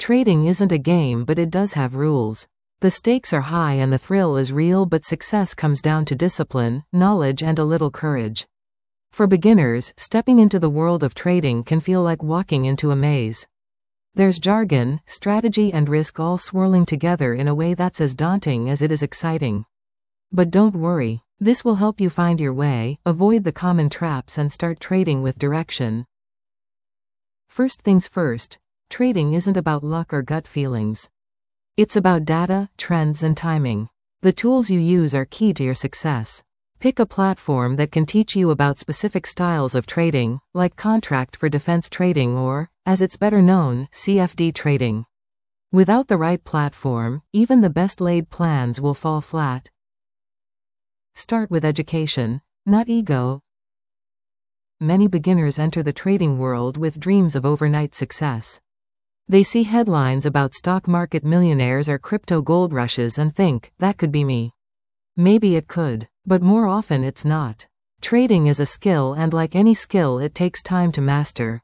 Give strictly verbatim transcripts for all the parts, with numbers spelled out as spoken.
Trading isn't a game, but it does have rules. The stakes are high and the thrill is real, but success comes down to discipline, knowledge, and a little courage. For beginners, stepping into the world of trading can feel like walking into a maze. There's jargon, strategy, and risk all swirling together in a way that's as daunting as it is exciting. But don't worry, this will help you find your way, avoid the common traps, and start trading with direction. First things first, trading isn't about luck or gut feelings. It's about data, trends, and timing. The tools you use are key to your success. Pick a platform that can teach you about specific styles of trading, like contract for defense trading or, as it's better known, C F D trading. Without the right platform, even the best laid plans will fall flat. Start with education, not ego. Many beginners enter the trading world with dreams of overnight success. They see headlines about stock market millionaires or crypto gold rushes and think, that could be me. Maybe it could, but more often it's not. Trading is a skill, and like any skill, it takes time to master.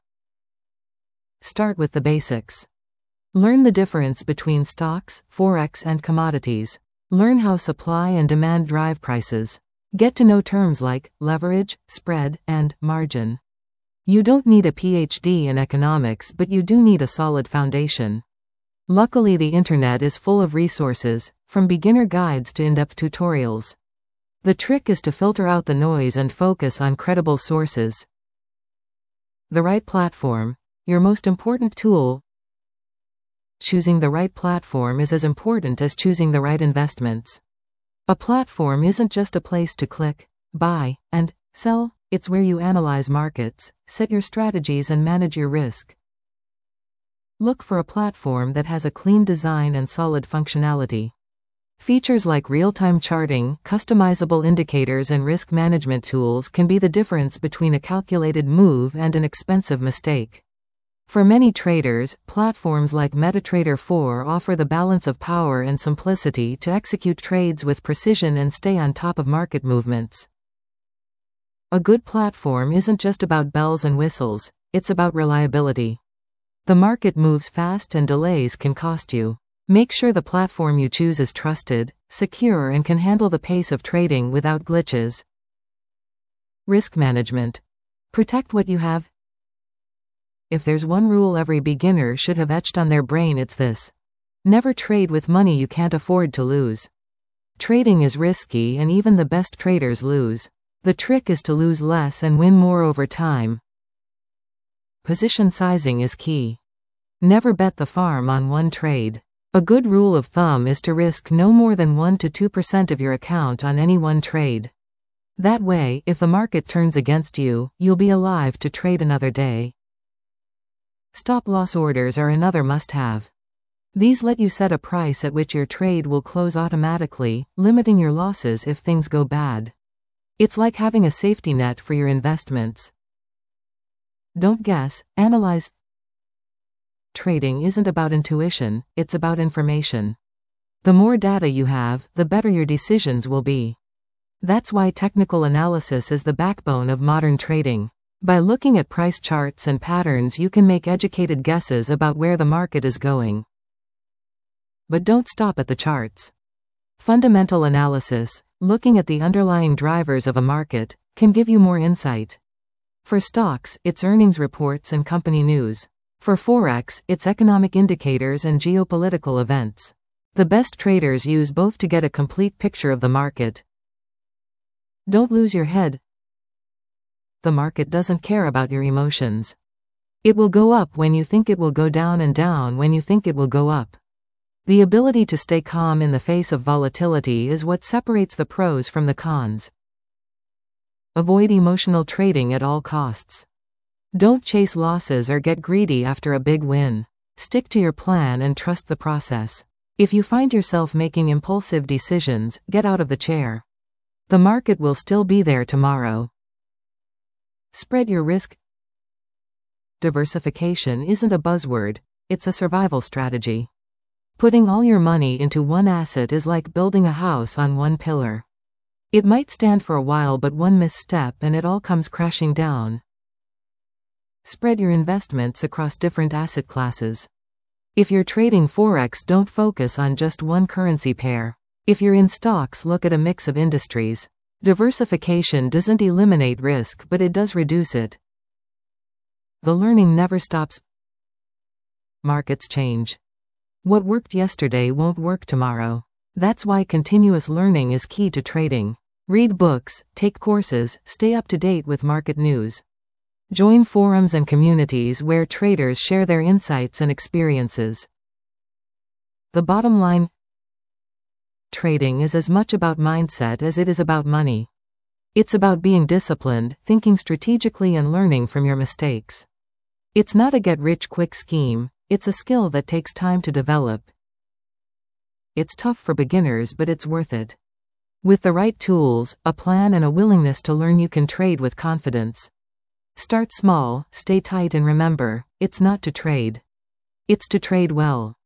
Start with the basics. Learn the difference between stocks, forex, and commodities. Learn how supply and demand drive prices. Get to know terms like leverage, spread, and margin. You don't need a P H D in economics, but you do need a solid foundation. Luckily, the internet is full of resources, from beginner guides to in-depth tutorials. The trick is to filter out the noise and focus on credible sources. The right platform, your most important tool. Choosing the right platform is as important as choosing the right investments. A platform isn't just a place to click, buy, and sell. It's where you analyze markets, set your strategies, and manage your risk. Look for a platform that has a clean design and solid functionality. Features like real-time charting, customizable indicators, and risk management tools can be the difference between a calculated move and an expensive mistake. For many traders, platforms like MetaTrader four offer the balance of power and simplicity to execute trades with precision and stay on top of market movements. A good platform isn't just about bells and whistles, it's about reliability. The market moves fast and delays can cost you. Make sure the platform you choose is trusted, secure, and can handle the pace of trading without glitches. Risk management. Protect what you have. If there's one rule every beginner should have etched on their brain, it's this. Never trade with money you can't afford to lose. Trading is risky, and even the best traders lose. The trick is to lose less and win more over time. Position sizing is key. Never bet the farm on one trade. A good rule of thumb is to risk no more than one to two percent of your account on any one trade. That way, if the market turns against you, you'll be alive to trade another day. Stop-loss orders are another must-have. These let you set a price at which your trade will close automatically, limiting your losses if things go bad. It's like having a safety net for your investments. Don't guess, analyze. Trading isn't about intuition, it's about information. The more data you have, the better your decisions will be. That's why technical analysis is the backbone of modern trading. By looking at price charts and patterns, you can make educated guesses about where the market is going. But don't stop at the charts. Fundamental analysis, looking at the underlying drivers of a market, can give you more insight. For stocks, it's earnings reports and company news. For forex, it's economic indicators and geopolitical events. The best traders use both to get a complete picture of the market. Don't lose your head. The market doesn't care about your emotions. It will go up when you think it will go down, and down when you think it will go up. The ability to stay calm in the face of volatility is what separates the pros from the cons. Avoid emotional trading at all costs. Don't chase losses or get greedy after a big win. Stick to your plan and trust the process. If you find yourself making impulsive decisions, get out of the chair. The market will still be there tomorrow. Spread your risk. Diversification isn't a buzzword, it's a survival strategy. Putting all your money into one asset is like building a house on one pillar. It might stand for a while, but one misstep and it all comes crashing down. Spread your investments across different asset classes. If you're trading Forex, don't focus on just one currency pair. If you're in stocks, look at a mix of industries. Diversification doesn't eliminate risk, but it does reduce it. The learning never stops. Markets change. What worked yesterday won't work tomorrow. That's why continuous learning is key to trading. Read books, take courses, stay up to date with market news. Join forums and communities where traders share their insights and experiences. The bottom line: trading is as much about mindset as it is about money. It's about being disciplined, thinking strategically, and learning from your mistakes. It's not a get-rich-quick scheme, it's a skill that takes time to develop. It's tough for beginners, but it's worth it. With the right tools, a plan, and a willingness to learn, you can trade with confidence. Start small, stay tight, and remember, it's not to trade. It's to trade well.